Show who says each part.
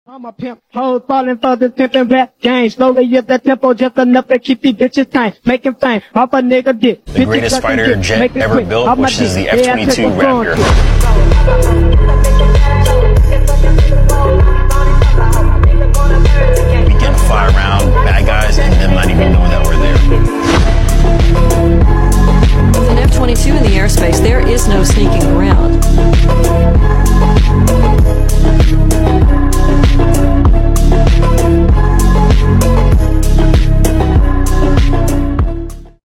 Speaker 1: I'm a pimp, hoes falling for this pimpin' rap game. Slowly hit that tempo just enough to keep these bitches time. Making fame off a nigga dick.
Speaker 2: The greatest fighter jet ever built, which is the F-22 Raptor. We can fly around